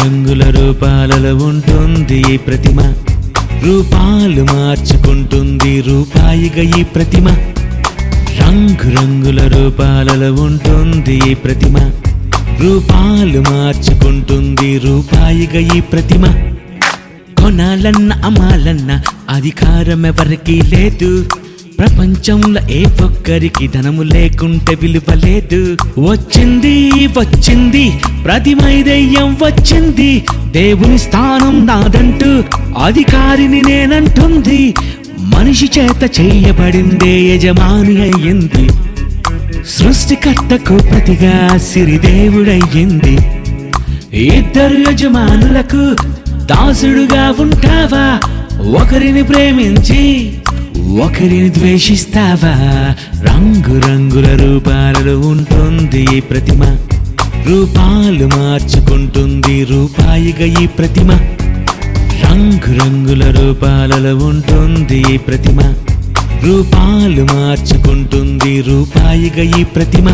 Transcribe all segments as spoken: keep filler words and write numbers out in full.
రంగుల రూపాలలో ఉంటుంది ఈ ప్రతిమ, రూపాలు మార్చుకుంటుంది రూపాయిగా ఈ ప్రతిమ. రంగు రంగుల రూపాలలో ఉంటుంది ఈ ప్రతిమ, రూపాలు మార్చుకుంటుంది రూపాయిగా ఈ ప్రతిమ. కొనాలన్న అమ్మాలన్న అధికారం ఎవరికీ లేదు, ప్రపంచంలో ఏ ఒక్కరికి ధనము లేకుంటే విలువ లేదు. వచ్చింది వచ్చింది ప్రతిమై దెయ్యం వచ్చింది, దేవుని స్థానం నాదంటూ అధికారిని నేనంటుంది. మనిషి చేత చేయబడిందే యజమాని అయ్యింది, సృష్టికర్తకు ప్రతిగా సిరిదేవుడయ్యింది. ఇద్దరు యజమానులకు దాసుడుగా ఉంటావా, ఒకరిని ప్రేమించి ఒకరిని ద్వేషిస్తావా? రంగు రంగుల రూపాలలో ఉంటుంది ఈ ప్రతిమ, రూపాలు మార్చుకుంటుంది రూపాయిగా ఈ ప్రతిమ. రంగు రంగుల రూపాలలో ఉంటుంది ఈ ప్రతిమ, రూపాలు మార్చుకుంటుంది రూపాయిగా ఈ ప్రతిమ.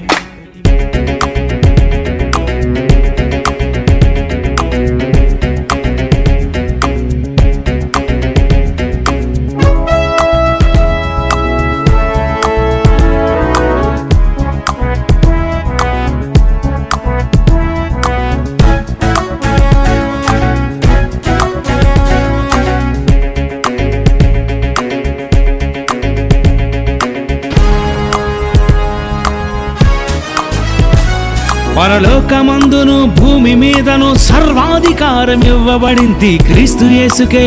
పరలోకమందును భూమి మీదను సర్వాధికారం ఇవ్వబడింది క్రీస్తు యేసుకే.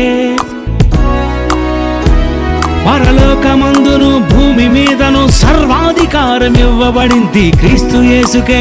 పరలోకమందును భూమి మీదను సర్వాధికారం ఇవ్వబడింది క్రీస్తు యేసుకే.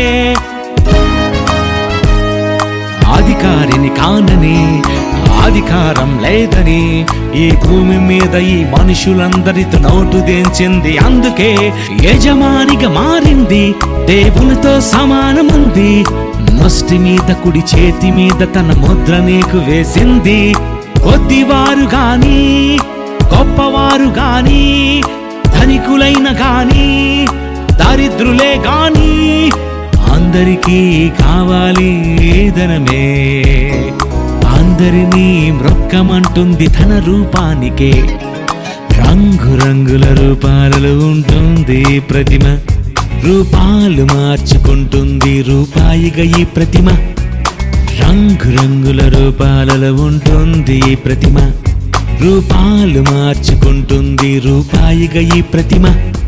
అధికారిని కానని అధికారం లేదని ఈ భూమి మీద ఈ మనుషులందరితో నోటు దేంచింది, అందుకే యజమానిగా మారింది, దేవునితో సమానముంది. నొస్టి మీద కుడి చేతి మీద తన ముద్ర నీకు వేసింది. కొద్దివారు గాని గొప్పవారు గాని ధనికులైన గాని దరిద్రులే గాని అందరికీ కావాలి ధనమే. అందరినీ మ్రొక్కమంటుంది తన రూపానికే. రంగు రంగుల రూపాలలో ఉంటుంది ప్రతిమ, రూపాలు మార్చుకుంటుంది రూపాయిగా ఈ ప్రతిమ. రంగు రంగుల రూపాలలో ఉంటుంది ప్రతిమ, రూపాలు మార్చుకుంటుంది రూపాయిగా ఈ ప్రతిమ.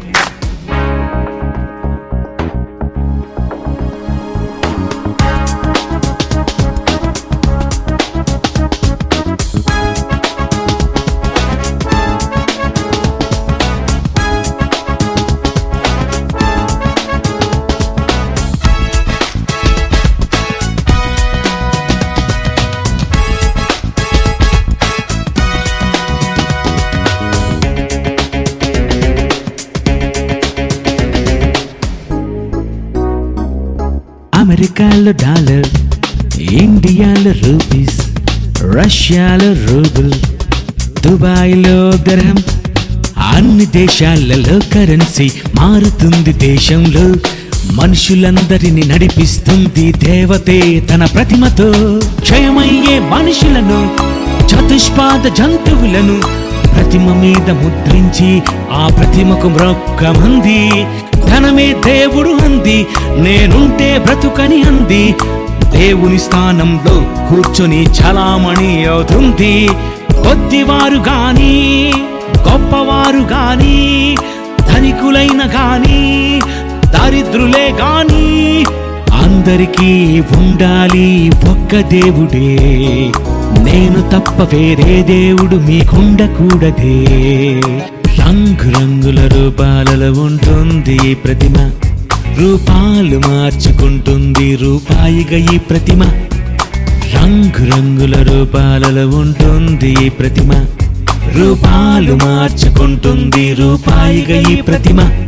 అమెరికాలో డాలర్, ఇండియాలో రూపీస్, రష్యాలో రూబుల్, దుబాయ్లో దర్హం, అన్ని దేశాలలో కరెన్సీ మారుతుంది దేశంలో. మనుషులందరిని నడిపిస్తుంది దేవతే తన ప్రతిమతో. క్షయమయ్యే మనుషులను చతుష్పాద జంతువులను ప్రతిమ మీద ముద్రించి ఆ ప్రతిమకు మ్రొక్కమంది. ధనమే దేవుడు అంది, నేనుంటే బ్రతుకని అంది. దేవుని స్థానంలో కూర్చొని చలామణి అవుతుంది. కొద్దివారు గాని గొప్పవారు గాని ధనికులైన గాని దరిద్రులే గాని అందరికీ ఉండాలి ఒక్క దేవుడే. నేను తప్ప వేరే దేవుడు మీకుండకూడదే. రంగు రంగుల రూపాలలో ఉంటుంది ఈ ప్రతిమ, రూపాలు మార్చుకుంటుంది రూపాయిగా ఈ ప్రతిమ. రంగు రంగుల రూపాలలో ఉంటుంది ఈ ప్రతిమ, రూపాలు మార్చుకుంటుంది రూపాయిగా ఈ ప్రతిమ.